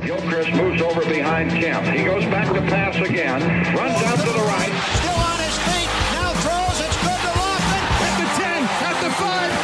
Gilchrist moves over behind Kemp. He goes back to pass again. Runs out to the right. Still on his feet. Now throws. It's good to Lofton. At the 10. At the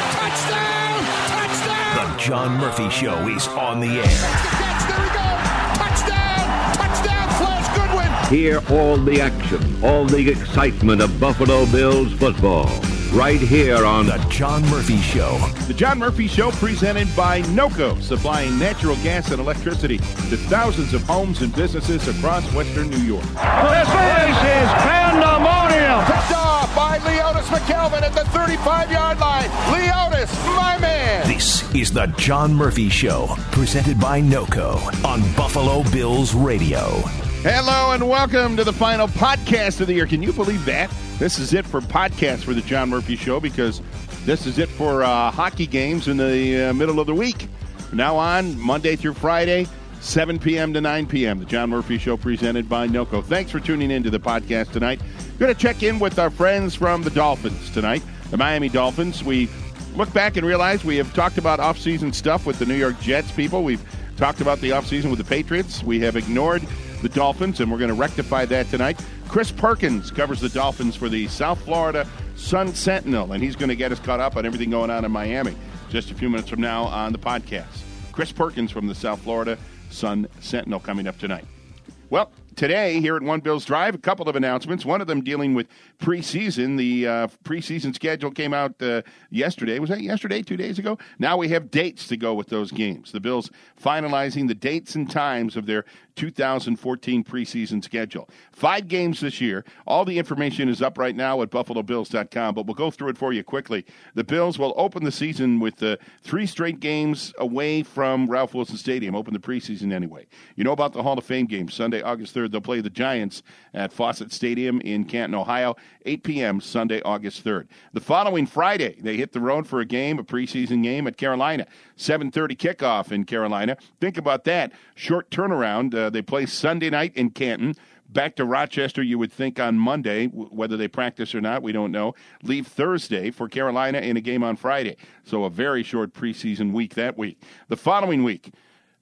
5. Touchdown. Touchdown. The John Murphy Show is on the air. That's the catch. There we go. Touchdown. Touchdown. Flash Goodwin. Hear all the action, all the excitement of Buffalo Bills football. Right here on The John Murphy Show. The John Murphy Show presented by NOCO, supplying natural gas and electricity to thousands of homes and businesses across western New York. This is pandemonium. Picked off by Leotis McKelvin at the 35-yard line. Leotis, my man. This is The John Murphy Show, presented by NOCO on Buffalo Bills Radio. Hello and welcome to the final podcast of the year. Can you believe that? This is it for podcasts for the John Murphy Show because this is it for hockey games in the middle of the week. From now on, Monday through Friday, 7 p.m. to 9 p.m. The John Murphy Show presented by NOCO. Thanks for tuning in to the podcast tonight. Going to check in with our friends from the Dolphins tonight, the Miami Dolphins. We look back and realize we have talked about off-season stuff with the New York Jets people. We've talked about the off-season with the Patriots. We have ignored the Dolphins, and we're going to rectify that tonight. Chris Perkins covers the Dolphins for the South Florida Sun-Sentinel, and he's going to get us caught up on everything going on in Miami just a few minutes from now on the podcast. Chris Perkins from the South Florida Sun-Sentinel coming up tonight. Well, today here at One Bills Drive, a couple of announcements. One of them dealing with preseason. The preseason schedule came out yesterday. Was that yesterday, 2 days ago? Now we have dates to go with those games. The Bills finalizing the dates and times of their 2014 preseason schedule. 5 games this year. All the information is up right now at BuffaloBills.com, but we'll go through it for you quickly. The Bills will open the season with 3 straight games away from Ralph Wilson Stadium, open the preseason anyway. You know about the Hall of Fame game, Sunday, August 3rd. They'll play the Giants at Fawcett Stadium in Canton, Ohio, 8 p.m. Sunday, August 3rd. The following Friday, they hit the road for a preseason game at Carolina. 7:30 kickoff in Carolina. Think about that. Short turnaround. They play Sunday night in Canton. Back to Rochester, you would think, on Monday. Whether they practice or not, we don't know. Leave Thursday for Carolina in a game on Friday. So a very short preseason week that week. The following week,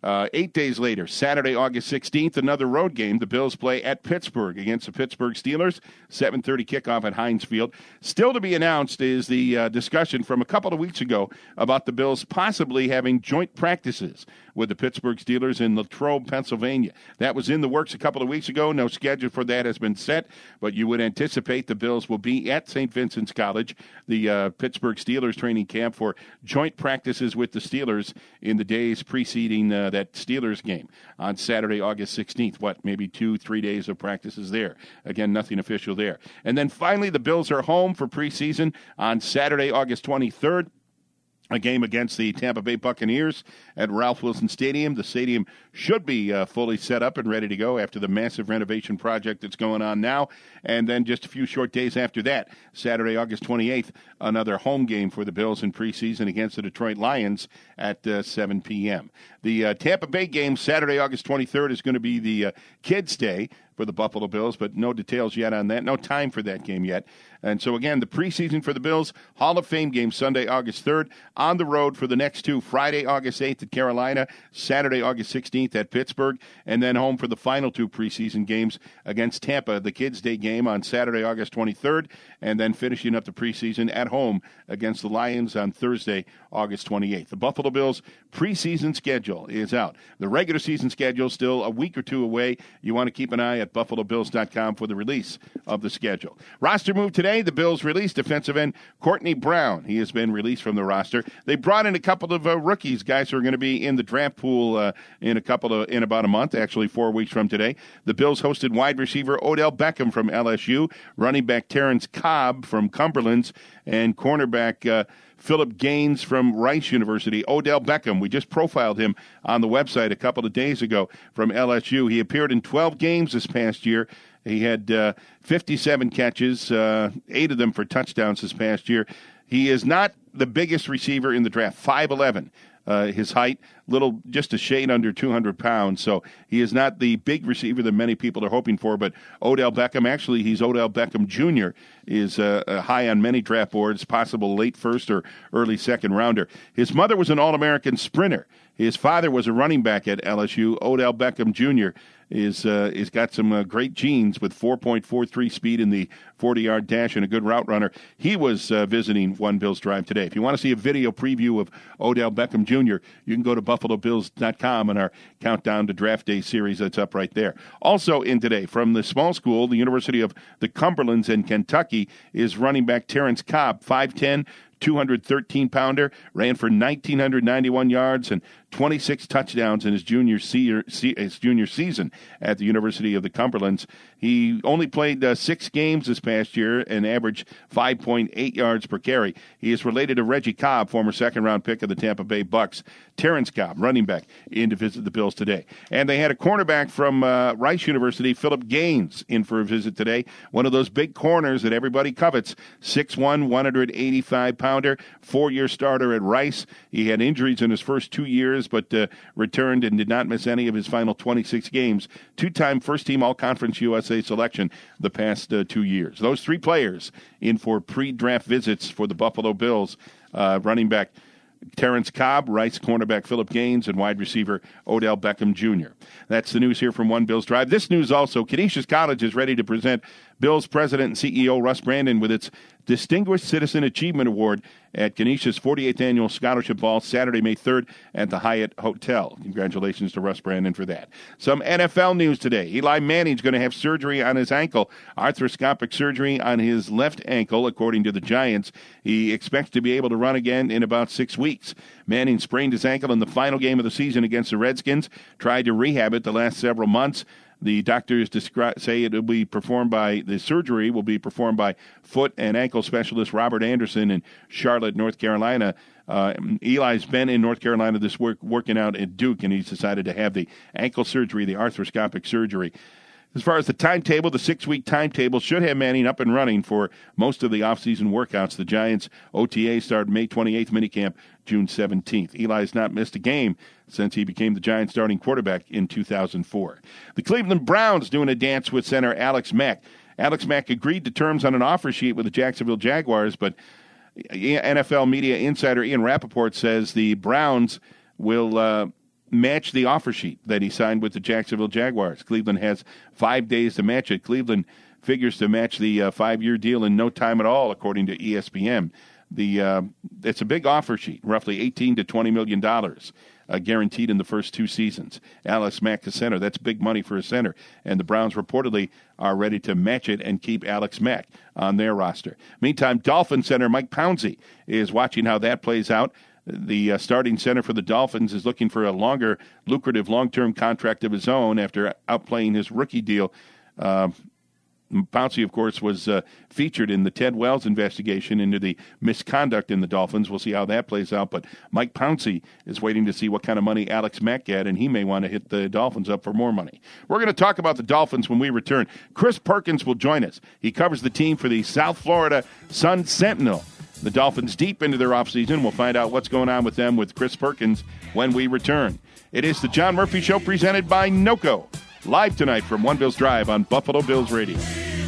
8 days later, Saturday, August 16th, another road game. The Bills play at Pittsburgh against the Pittsburgh Steelers. 7:30 kickoff at Heinz Field. Still to be announced is the discussion from a couple of weeks ago about the Bills possibly having joint practices with the Pittsburgh Steelers in Latrobe, Pennsylvania. That was in the works a couple of weeks ago. No schedule for that has been set, but you would anticipate the Bills will be at St. Vincent's College, the Pittsburgh Steelers training camp, for joint practices with the Steelers in the days preceding that Steelers game on Saturday, August 16th. Maybe 2-3 days of practices there. Again, nothing official there. And then finally, the Bills are home for preseason on Saturday, August 23rd. A game against the Tampa Bay Buccaneers at Ralph Wilson Stadium. The stadium should be fully set up and ready to go after the massive renovation project that's going on now. And then just a few short days after that, Saturday, August 28th, another home game for the Bills in preseason against the Detroit Lions at 7 p.m. The Tampa Bay game, Saturday, August 23rd, is going to be the Kids' Day for the Buffalo Bills, but no details yet on that. No time for that game yet. And so, again, the preseason for the Bills, Hall of Fame game Sunday, August 3rd. On the road for the next 2, Friday, August 8th at Carolina, Saturday, August 16th at Pittsburgh, and then home for the final 2 preseason games against Tampa, the Kids' Day game on Saturday, August 23rd, and then finishing up the preseason at home against the Lions on Thursday, August 28th. The Buffalo Bills preseason schedule is out. The regular season schedule still a week or 2 away. You want to keep an eye at BuffaloBills.com for the release of the schedule. Roster move today. The Bills released defensive end Courtney Brown. He has been released from the roster. They brought in a couple of rookies, guys who are going to be in the draft pool in about a month, actually 4 weeks from today. The Bills hosted wide receiver Odell Beckham from LSU, running back Terrence Cobb from Cumberland's, and cornerback Philip Gaines from Rice University. Odell Beckham, we just profiled him on the website a couple of days ago from LSU. He appeared in 12 games this past year. He had 57 catches, 8 of them for touchdowns this past year. He is not the biggest receiver in the draft, 5'11". His height, just a shade under 200 pounds. So he is not the big receiver that many people are hoping for. But Odell Beckham, actually, he's Odell Beckham Jr., is high on many draft boards, possible late first or early second rounder. His mother was an All-American sprinter, His father was a running back at LSU. Odell Beckham Jr. is got some great genes with 4.43 speed in the 40-yard dash and a good route runner. He was visiting One Bills Drive today. If you want to see a video preview of Odell Beckham Jr., you can go to BuffaloBills.com and our Countdown to Draft Day series that's up right there. Also in today, from the small school, the University of the Cumberlands in Kentucky, is running back Terrence Cobb, 5'10", 213-pounder, ran for 1,991 yards and 26 touchdowns in his junior season at the University of the Cumberlands. He only played 6 games this past year and averaged 5.8 yards per carry. He is related to Reggie Cobb, former second-round pick of the Tampa Bay Bucks. Terrence Cobb, running back, in to visit the Bills today. And they had a cornerback from Rice University, Philip Gaines, in for a visit today. One of those big corners that everybody covets. 6'1", 185-pounder, 4-year starter at Rice. He had injuries in his first 2 years, but returned and did not miss any of his final 26 games. 2-time first-team All-Conference USA selection the past 2 years. Those 3 players in for pre-draft visits for the Buffalo Bills. Running back Terrence Cobb, Rice cornerback Philip Gaines, and wide receiver Odell Beckham Jr. That's the news here from One Bills Drive. This news also, Canisius College is ready to present Bills President and CEO Russ Brandon with its Distinguished Citizen Achievement Award at Canisius' 48th Annual Scholarship Ball, Saturday, May 3rd at the Hyatt Hotel. Congratulations to Russ Brandon for that. Some NFL news today. Eli Manning's going to have surgery on his ankle, arthroscopic surgery on his left ankle, according to the Giants. He expects to be able to run again in about 6 weeks. Manning sprained his ankle in the final game of the season against the Redskins, tried to rehab it the last several months. The doctors say the surgery will be performed by foot and ankle specialist Robert Anderson in Charlotte, North Carolina. Eli's been in North Carolina this working out at Duke, and he's decided to have the ankle surgery, the arthroscopic surgery. As far as the timetable, the 6-week timetable should have Manning up and running for most of the offseason workouts. The Giants' OTA start May 28th, minicamp June 17th. Eli has not missed a game since he became the Giants' starting quarterback in 2004. The Cleveland Browns doing a dance with center Alex Mack. Alex Mack agreed to terms on an offer sheet with the Jacksonville Jaguars, but NFL media insider Ian Rappaport says the Browns will match the offer sheet that he signed with the Jacksonville Jaguars. Cleveland has 5 days to match it. Cleveland figures to match the 5-year deal in no time at all, according to ESPN. It's a big offer sheet, roughly $18 to $20 million guaranteed in the first 2 seasons. Alex Mack, a center, that's big money for a center, and the Browns reportedly are ready to match it and keep Alex Mack on their roster. Meantime, Dolphin center Mike Pouncey is watching how that plays out. The starting center for the Dolphins is looking for a longer, lucrative, long-term contract of his own after outplaying his rookie deal. Pouncey, of course, was featured in the Ted Wells investigation into the misconduct in the Dolphins. We'll see how that plays out. But Mike Pouncey is waiting to see what kind of money Alex Mack got, and he may want to hit the Dolphins up for more money. We're going to talk about the Dolphins when we return. Chris Perkins will join us. He covers the team for the South Florida Sun-Sentinel. The Dolphins deep into their offseason. We'll find out what's going on with them with Chris Perkins when we return. It is the John Murphy Show presented by NOCO. Live tonight from One Bills Drive on Buffalo Bills Radio.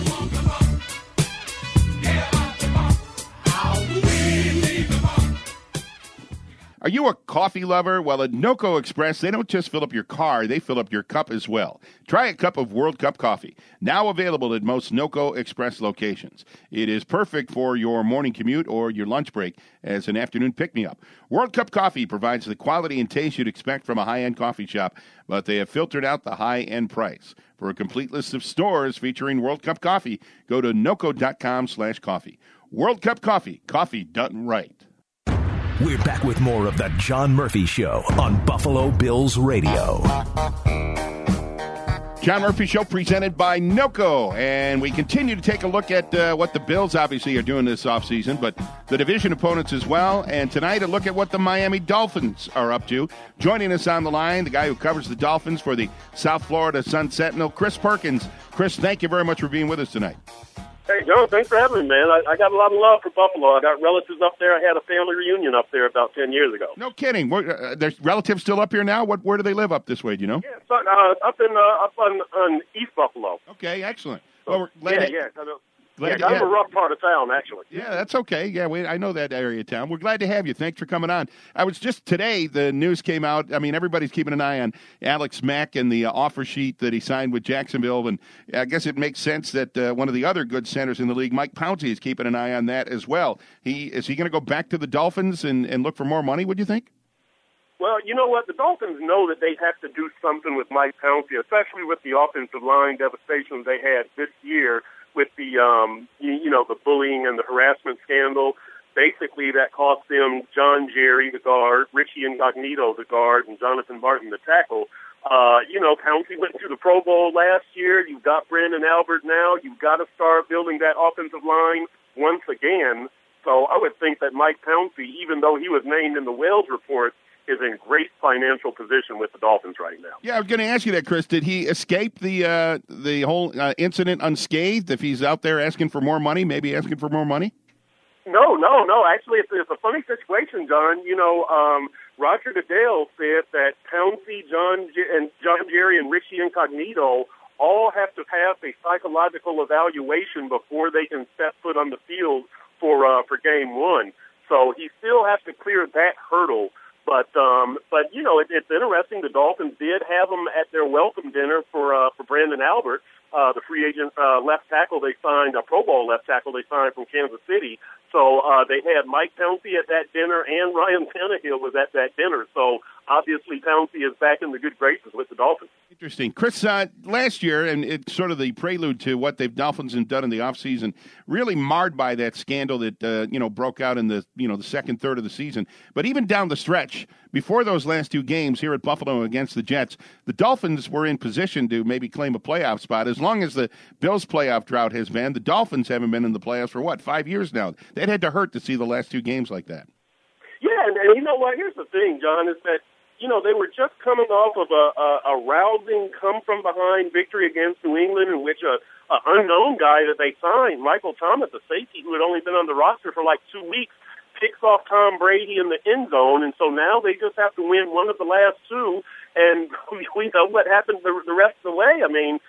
Are you a coffee lover? Well, at NOCO Express, they don't just fill up your car, they fill up your cup as well. Try a cup of World Cup coffee, now available at most NOCO Express locations. It is perfect for your morning commute or your lunch break as an afternoon pick-me-up. World Cup coffee provides the quality and taste you'd expect from a high-end coffee shop, but they have filtered out the high-end price. For a complete list of stores featuring World Cup coffee, go to NOCO.com/coffee. World Cup coffee, coffee done right. We're back with more of the John Murphy Show on Buffalo Bills Radio. John Murphy Show presented by NOCO, and we continue to take a look at what the Bills obviously are doing this offseason, but the division opponents as well, and tonight a look at what the Miami Dolphins are up to. Joining us on the line, the guy who covers the Dolphins for the South Florida Sun-Sentinel, Chris Perkins. Chris, thank you very much for being with us tonight. Hey, John, thanks for having me, man. I got a lot of love for Buffalo. I got relatives up there. I had a family reunion up there about 10 years ago. No kidding. There's relatives still up here now? Where do they live up this way, do you know? Yeah, up on East Buffalo. Okay, excellent. So, well, we're glad Glad I'm a rough part of town, actually. Yeah, that's okay. Yeah, I know that area of town. We're glad to have you. Thanks for coming on. I was just today, the news came out. I mean, everybody's keeping an eye on Alex Mack and the offer sheet that he signed with Jacksonville. And I guess it makes sense that one of the other good centers in the league, Mike Pouncey, is keeping an eye on that as well. Is he going to go back to the Dolphins and look for more money, would you think? Well, you know what? The Dolphins know that they have to do something with Mike Pouncey, especially with the offensive line devastation they had this year with the, the bullying and the harassment scandal. Basically, that cost them John Jerry, the guard, Richie Incognito, the guard, and Jonathan Martin, the tackle. Pouncey went to the Pro Bowl last year. You've got Brandon Albert now. You've got to start building that offensive line once again. So I would think that Mike Pouncey, even though he was named in the Wales report, is in great financial position with the Dolphins right now. Yeah, I was going to ask you that, Chris. Did he escape the whole incident unscathed? If he's out there asking for more money, maybe asking for more money? No. Actually, it's a funny situation, John. Roger Goodell said that Pouncey, John Jerry, and Richie Incognito all have to pass a psychological evaluation before they can step foot on the field for game one. So he still has to clear that hurdle. But it's interesting. The Dolphins did have him at their welcome dinner for Brandon Albert, the free agent left tackle they signed, a Pro Bowl left tackle they signed from Kansas City. So they had Mike Pouncey at that dinner, and Ryan Tannehill was at that dinner. So obviously Pouncey is back in the good graces with the Dolphins. Interesting. Chris, last year, and it's sort of the prelude to what the Dolphins have done in the offseason, really marred by that scandal that, broke out in the second third of the season. But even down the stretch, before those last two games here at Buffalo against the Jets, the Dolphins were in position to maybe claim a playoff spot. As long as the Bills' playoff drought has been, the Dolphins haven't been in the playoffs for, 5 years now? That had to hurt to see the last two games like that. Yeah, and you know what? Here's the thing, John, is that they were just coming off of a rousing come-from-behind victory against New England in which an unknown guy that they signed, Michael Thomas, a safety who had only been on the roster for like 2 weeks, picks off Tom Brady in the end zone, and so now they just have to win one of the last two, and we know what happened the rest of the way. I mean,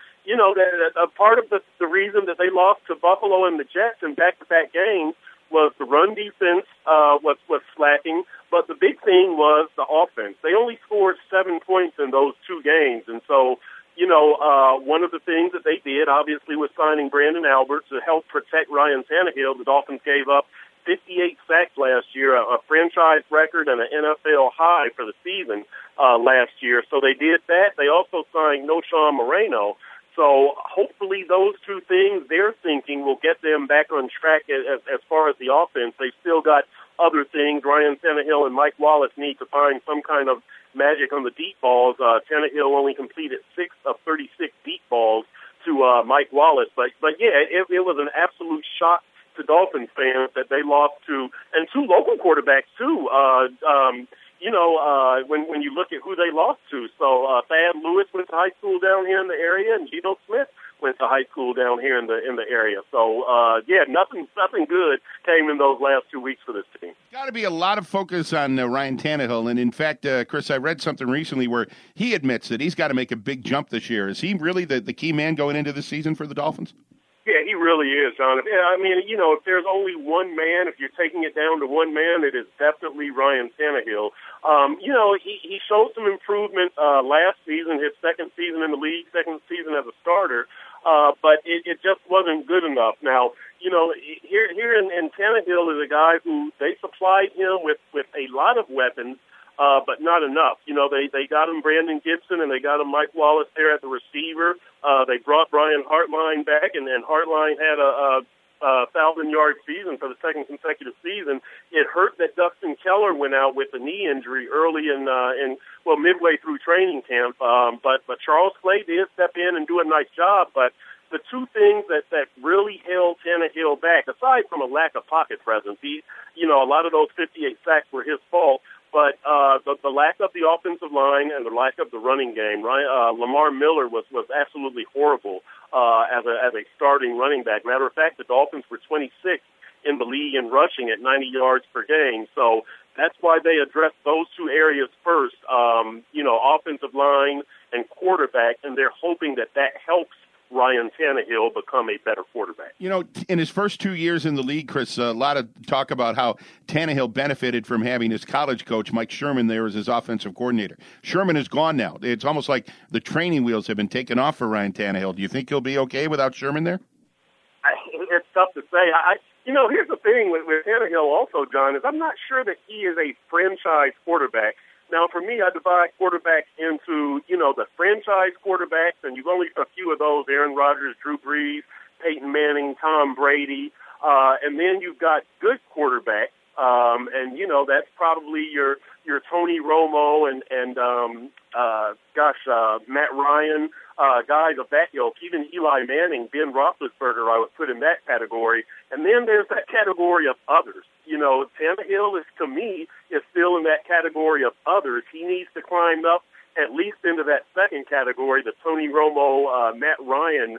a part of the reason that they lost to Buffalo and the Jets in back-to-back games was the run defense was slacking, but the big thing was the offense. They only scored 7 points in those two games, and so, one of the things that they did, obviously, was signing Brandon Albert to help protect Ryan Tannehill. The Dolphins gave up 58 sacks last year, a franchise record and an NFL high for the season last year. So they did that. They also signed Noshawn Moreno. So hopefully those two things, they're thinking, will get them back on track as far as the offense. They've still got other things. Ryan Tannehill and Mike Wallace need to find some kind of magic on the deep balls. Tannehill only completed 6 of 36 deep balls to Mike Wallace. But yeah, it was an absolute shock to Dolphins fans that they lost to, and two local quarterbacks too. When you look at who they lost to, so Thad Lewis went to high school down here in the area, and Geno Smith went to high school down here in the area. So nothing good came in those last 2 weeks for this team. Got to be a lot of focus on Ryan Tannehill, and in fact, Chris, I read something recently where he admits that he's got to make a big jump this year. Is he really the key man going into the season for the Dolphins? Yeah, he really is, John. I mean, if there's only one man, if you're taking it down to one man, it is definitely Ryan Tannehill. He showed some improvement last season, his second season in the league, second season as a starter, but it just wasn't good enough. Now, here in Tannehill is a guy who they supplied him with a lot of weapons, but not enough. They got him Brandon Gibson and they got him Mike Wallace there at the receiver. They brought Brian Hartline back, and Hartline had a 1,000-yard season for the second consecutive season. It hurt that Dustin Keller went out with a knee injury early midway through training camp. But Charles Clay did step in and do a nice job. But the two things that really held Tannehill back, aside from a lack of pocket presence, a lot of those 58 sacks were his fault. But the lack of the offensive line and the lack of the running game, Lamar Miller was absolutely horrible as a starting running back. Matter of fact, the Dolphins were 26th in the league in rushing at 90 yards per game. So that's why they addressed those two areas first, offensive line and quarterback, and they're hoping that helps Ryan Tannehill become a better quarterback. You know, in his first 2 years in the league, Chris, a lot of talk about how Tannehill benefited from having his college coach, Mike Sherman, there as his offensive coordinator. Sherman is gone now. It's almost like the training wheels have been taken off for Ryan Tannehill. Do you think he'll be okay without Sherman there? It's tough to say. Here's the thing with Tannehill also, John, is I'm not sure that he is a franchise quarterback. Now, for me, I divide quarterbacks into, the franchise quarterbacks, and you've only a few of those, Aaron Rodgers, Drew Brees, Peyton Manning, Tom Brady, and then you've got good quarterbacks, and, that's probably your Tony Romo and Matt Ryan, guys of that ilk, even Eli Manning, Ben Roethlisberger, I would put in that category. And then there's that category of others. Tannehill to me, is still in that category of others. He needs to climb up at least into that second category, the Tony Romo, Matt Ryan,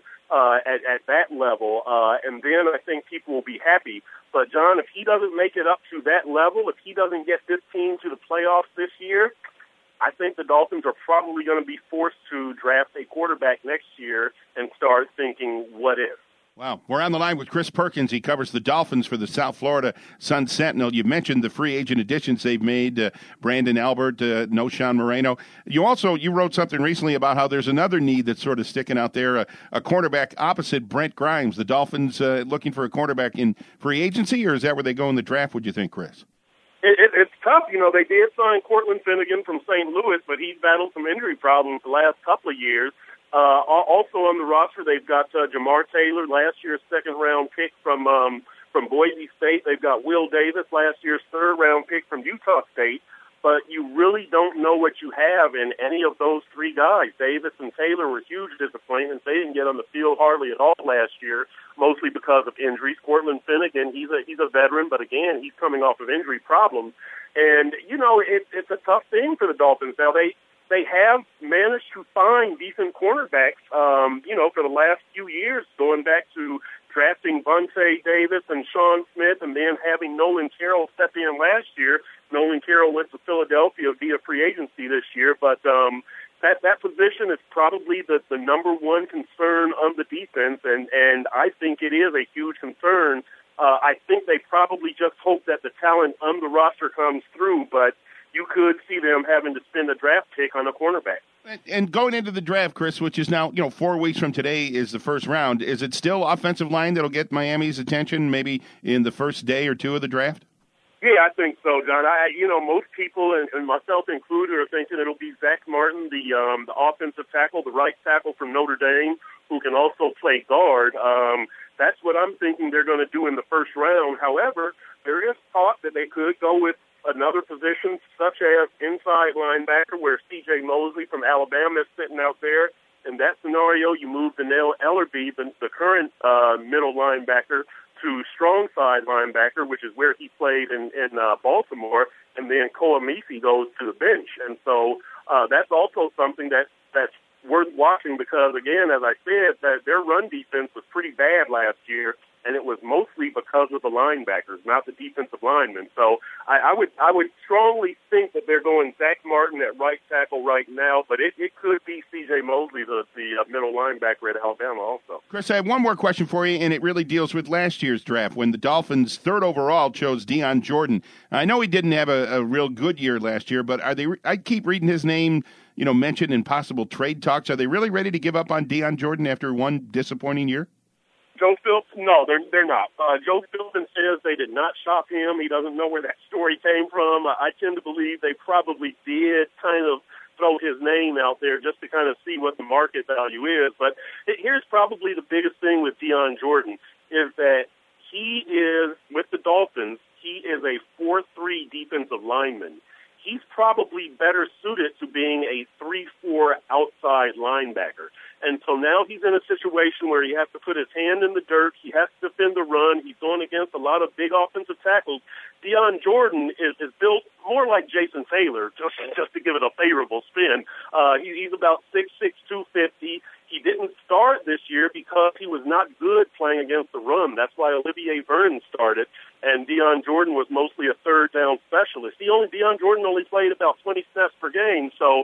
at that level. And then I think people will be happy. But, John, if he doesn't make it up to that level, if he doesn't get this team to the playoffs this year, I think the Dolphins are probably going to be forced to draft a quarterback next year and start thinking, what if? Wow. We're on the line with Chris Perkins. He covers the Dolphins for the South Florida Sun-Sentinel. You mentioned the free agent additions they've made, Brandon Albert, Noshan Moreno. You wrote something recently about how there's another need that's sort of sticking out there, a cornerback opposite Brent Grimes. The Dolphins looking for a cornerback in free agency, or is that where they go in the draft, would you think, Chris? It's tough. They did sign Cortland Finnegan from St. Louis, but he's battled some injury problems the last couple of years. Also on the roster, they've got Jamar Taylor, last year's second-round pick from Boise State. They've got Will Davis, last year's third-round pick from Utah State. But you really don't know what you have in any of those three guys. Davis and Taylor were huge disappointments. They didn't get on the field hardly at all last year, mostly because of injuries. Cortland Finnegan, he's a veteran, but again, he's coming off of injury problems. And, it's a tough thing for the Dolphins. Now, they have managed to find decent cornerbacks, for the last few years, going back to drafting Vontae Davis and Sean Smith and then having Nolan Carroll step in last year. Nolan Carroll went to Philadelphia via free agency this year, but that position is probably the number one concern on the defense, and I think it is a huge concern. I think they probably just hope that the talent on the roster comes through, but you could see them having to spend a draft pick on a cornerback. And going into the draft, Chris, which is now, 4 weeks from today is the first round, is it still offensive line that'll get Miami's attention maybe in the first day or two of the draft? Yeah, I think so, John. Most people, and myself included, are thinking it'll be Zach Martin, the offensive tackle, the right tackle from Notre Dame, who can also play guard. That's what I'm thinking they're going to do in the first round. However, there is talk that they could go with another position, such as inside linebacker, where C.J. Mosley from Alabama is sitting out there. In that scenario, you move Daniel Ellerbe, the current middle linebacker, to strong side linebacker, which is where he played in Baltimore, and then Koamisi goes to the bench. And so that's also something that's worth watching because, again, as I said, that their run defense was pretty bad last year, and it was mostly because of the linebackers, not the defensive linemen. So I would strongly think that they're going Zach Martin at right tackle right now, but it could be C.J. Mosley, the middle linebacker at Alabama also. Chris, I have one more question for you, and it really deals with last year's draft when the Dolphins, third overall, chose Dion Jordan. I know he didn't have a real good year last year, but I keep reading his name mentioned in possible trade talks. Are they really ready to give up on Dion Jordan after one disappointing year? Joe Philbin, no, they're not. Joe Philbin says they did not shop him. He doesn't know where that story came from. I tend to believe they probably did kind of throw his name out there just to kind of see what the market value is. But here's probably the biggest thing with Dion Jordan is that he is, with the Dolphins, he is a 4-3 defensive lineman. He's probably better suited to being a 3-4 outside linebacker. And so now he's in a situation where he has to put his hand in the dirt. He has to defend the run. He's going against a lot of big offensive tackles. Dion Jordan is built more like Jason Taylor, just to give it a favorable spin. He's about 6'6", 250. He didn't start this year because he was not good playing against the run. That's why Olivier Vernon started, and Dion Jordan was mostly a third down specialist. Dion Jordan only played about 20 snaps per game, so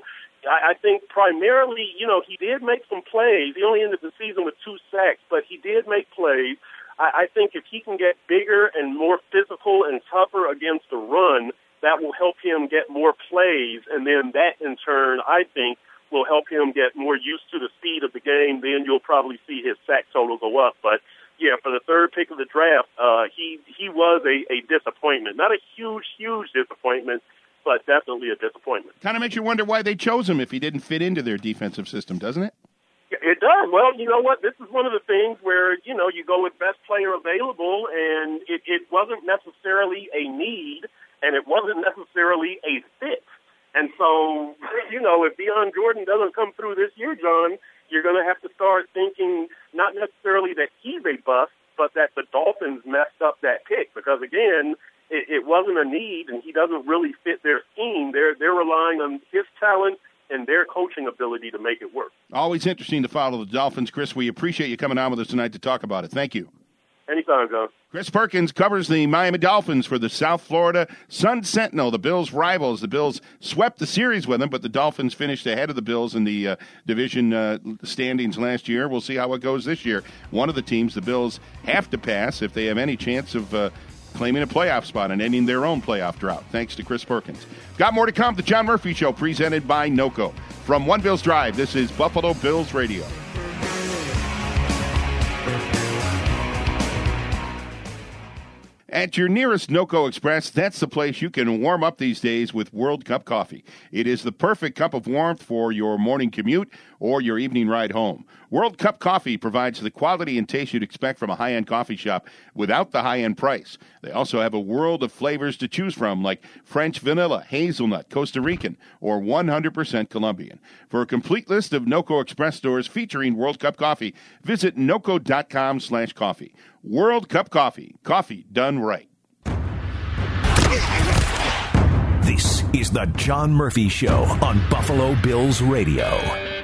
I think primarily, he did make some plays. He only ended the season with 2 sacks, but he did make plays. I think if he can get bigger and more physical and tougher against the run, that will help him get more plays, and then that, in turn, I think, will help him get more used to the speed of the game. Then you'll probably see his sack total go up. But, yeah, for the 3rd pick of the draft, he was a disappointment. Not a huge, huge disappointment, but definitely a disappointment. Kind of makes you wonder why they chose him if he didn't fit into their defensive system, doesn't it? It does. Well, you know what? This is one of the things where, you go with best player available, and it wasn't necessarily a need, and it wasn't necessarily a fit. And so, if Dion Jordan doesn't come through this year, John, you're going to have to start thinking not necessarily that he's a bust, but that the Dolphins messed up that pick. Because, again, it wasn't a need, and he doesn't really fit their scheme. They're relying on his talent and their coaching ability to make it work. Always interesting to follow the Dolphins. Chris, we appreciate you coming on with us tonight to talk about it. Thank you. Anytime, John. Chris Perkins covers the Miami Dolphins for the South Florida Sun-Sentinel, the Bills' rivals. The Bills swept the series with them, but the Dolphins finished ahead of the Bills in the division standings last year. We'll see how it goes this year. One of the teams, the Bills, have to pass if they have any chance of claiming a playoff spot and ending their own playoff drought, thanks to Chris Perkins. Got more to come. The John Murphy Show, presented by NOCO. From One Bills Drive, this is Buffalo Bills Radio. At your nearest NOCO Express, that's the place you can warm up these days with World Cup coffee. It is the perfect cup of warmth for your morning commute or your evening ride home. World Cup coffee provides the quality and taste you'd expect from a high-end coffee shop without the high-end price. They also have a world of flavors to choose from, like French vanilla, hazelnut, Costa Rican, or 100% Colombian. For a complete list of NOCO Express stores featuring World Cup coffee, visit NOCO.com/coffee. World Cup coffee. Coffee done right. This is the John Murphy Show on Buffalo Bills Radio.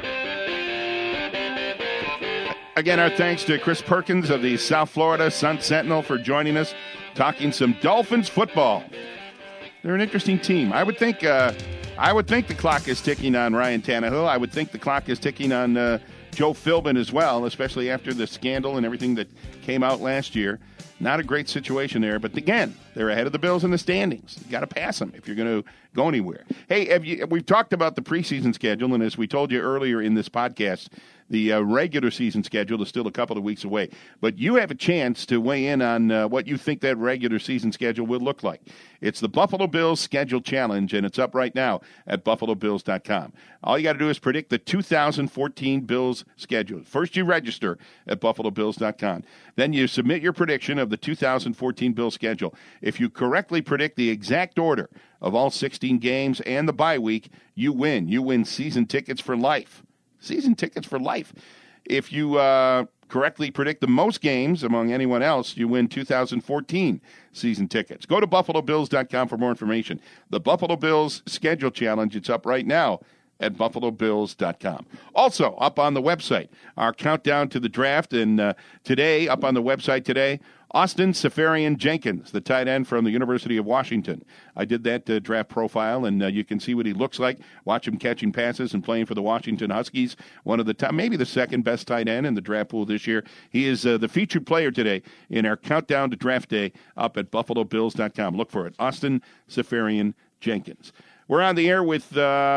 Again, our thanks to Chris Perkins of the South Florida Sun-Sentinel for joining us, talking some Dolphins football. They're an interesting team. I would think the clock is ticking on Ryan Tannehill. I would think the clock is ticking on Joe Philbin as well, especially after the scandal and everything that came out last year. Not a great situation there, but again, they're ahead of the Bills in the standings. You got to pass them if you're going to go anywhere. Hey, we've talked about the preseason schedule, and as we told you earlier in this podcast, the regular season schedule is still a couple of weeks away. But you have a chance to weigh in on what you think that regular season schedule will look like. It's the Buffalo Bills Schedule Challenge, and it's up right now at BuffaloBills.com. All you got to do is predict the 2014 Bills schedule. First, you register at BuffaloBills.com. Then you submit your prediction of the 2014 Bills schedule. If you correctly predict the exact order of all 16 games and the bye week, you win. You win season tickets for life. Season tickets for life. If you correctly predict the most games among anyone else, you win 2014 season tickets. Go to BuffaloBills.com for more information. The Buffalo Bills Schedule Challenge, it's up right now at BuffaloBills.com. Also, up on the website, our countdown to the draft, and today, up on the website today, Austin Seferian-Jenkins, the tight end from the University of Washington. I did that draft profile, and you can see what he looks like. Watch him catching passes and playing for the Washington Huskies. One of the top, maybe the second best tight end in the draft pool this year. He is the featured player today in our countdown to draft day up at BuffaloBills.com. Look for it. Austin Seferian-Jenkins. We're on the air with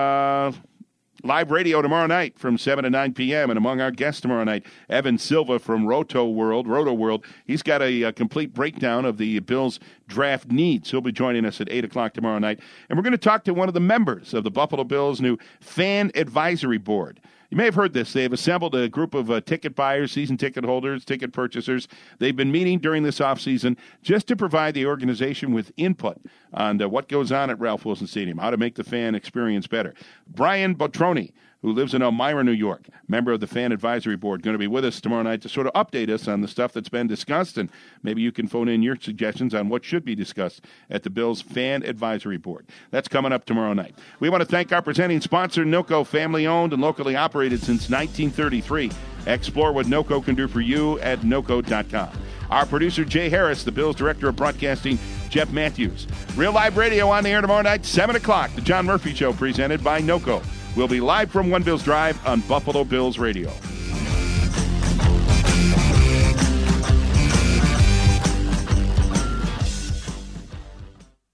live radio tomorrow night from 7 to 9 p.m. And among our guests tomorrow night, Evan Silva from Roto World. He's got a complete breakdown of the Bills' draft needs. He'll be joining us at 8 o'clock tomorrow night. And we're going to talk to one of the members of the Buffalo Bills' new Fan Advisory Board. You may have heard this. They have assembled a group of ticket buyers, season ticket holders, ticket purchasers. They've been meeting during this offseason just to provide the organization with input on what goes on at Ralph Wilson Stadium, how to make the fan experience better. Brian Botroni, who lives in Elmira, New York, member of the Fan Advisory Board, going to be with us tomorrow night to sort of update us on the stuff that's been discussed, and maybe you can phone in your suggestions on what should be discussed at the Bills Fan Advisory Board. That's coming up tomorrow night. We want to thank our presenting sponsor, NOCO, family-owned and locally operated since 1933. Explore what NOCO can do for you at NOCO.com. Our producer, Jay Harris, the Bills Director of Broadcasting, Jeff Matthews. Real Live Radio on the air tomorrow night, 7 o'clock. The John Murphy Show presented by NOCO. We'll be live from One Bills Drive on Buffalo Bills Radio.